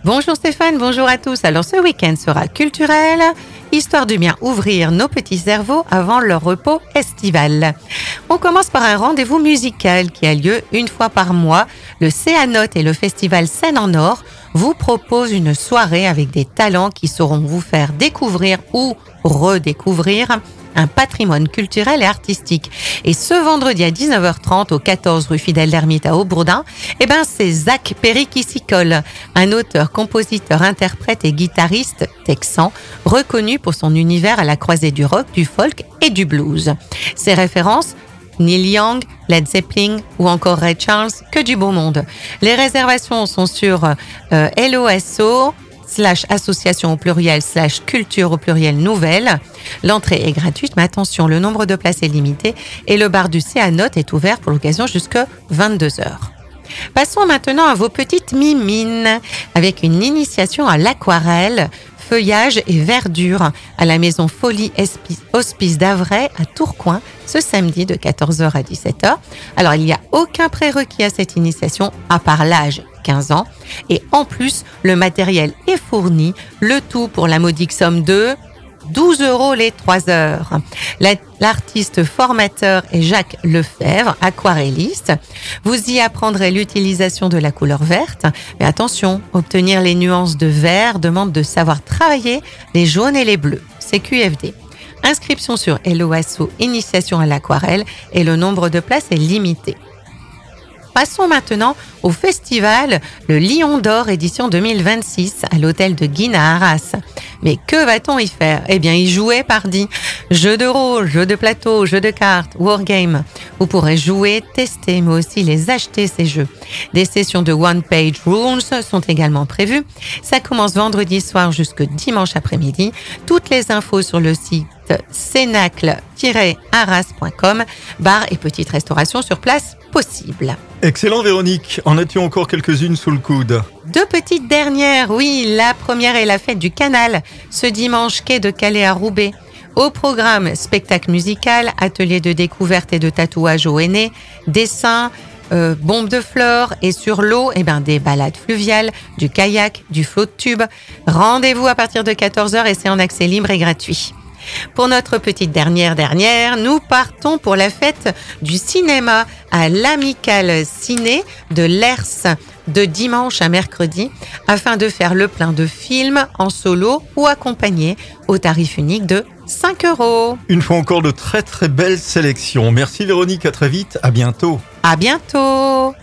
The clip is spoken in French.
Bonjour Stéphane, bonjour à tous. Alors ce week-end sera culturel, histoire de bien ouvrir nos petits cerveaux avant leur repos estival. On commence par un rendez-vous musical qui a lieu une fois par mois. Le Céanote et le festival Scène en Or vous proposent une soirée avec des talents qui sauront vous faire découvrir ou redécouvrir un patrimoine culturel et artistique. Et ce vendredi à 19h30 au 14 rue Fidèle d'Ermite à Aubourdin, c'est Zach Perry qui s'y colle, un auteur, compositeur, interprète et guitariste texan, reconnu pour son univers à la croisée du rock, du folk et du blues. Ses références, Neil Young, Led Zeppelin ou encore Ray Charles, que du beau monde. Les réservations sont sur LOSO/association au pluriel /culture au pluriel nouvelle. L'entrée est gratuite, mais attention, le nombre de places est limité et le bar du Céanote est ouvert pour l'occasion jusqu'à 22h. Passons maintenant à vos petites mimines avec une initiation à l'aquarelle, feuillage et verdure à la maison Folie Hospice d'Avray à Tourcoing ce samedi de 14h à 17h. Alors, il n'y a aucun prérequis à cette initiation à part l'âge, 15 ans. Et en plus, le matériel est fourni, le tout pour la modique somme de 12 € les 3 heures. L'artiste formateur est Jacques Lefebvre, aquarelliste. Vous y apprendrez l'utilisation de la couleur verte. Mais attention, obtenir les nuances de vert demande de savoir travailler les jaunes et les bleus. C'est QFD. Inscription sur LOASO Initiation à l'aquarelle et le nombre de places est limité. Passons maintenant au festival Le Lion d'Or édition 2026 à l'hôtel de Guînes à Arras. Mais que va-t-on y faire ? Y jouer pardi. Jeux de rôle, jeux de plateau, jeux de cartes, wargame. Vous pourrez jouer, tester, mais aussi les acheter ces jeux. Des sessions de one-page rules sont également prévues. Ça commence vendredi soir jusque dimanche après-midi. Toutes les infos sur le site cénacle-arras.com. Bar et petite restauration sur place possible. Excellent Véronique, en as-tu encore quelques-unes sous le coude ? 2 petites dernières, oui, la première est la fête du Canal, ce dimanche quai de Calais à Roubaix. Au programme, spectacle musical, atelier de découverte et de tatouage au henné, dessins, bombes de fleurs et sur l'eau, des balades fluviales, du kayak, du flot de tube. Rendez-vous à partir de 14h et c'est en accès libre et gratuit. Pour notre petite dernière, nous partons pour la fête du cinéma à l'Amicale Ciné de Lers de dimanche à mercredi afin de faire le plein de films en solo ou accompagné au tarif unique de 5 €. Une fois encore de très très belles sélections. Merci Véronique, à très vite, à bientôt. À bientôt.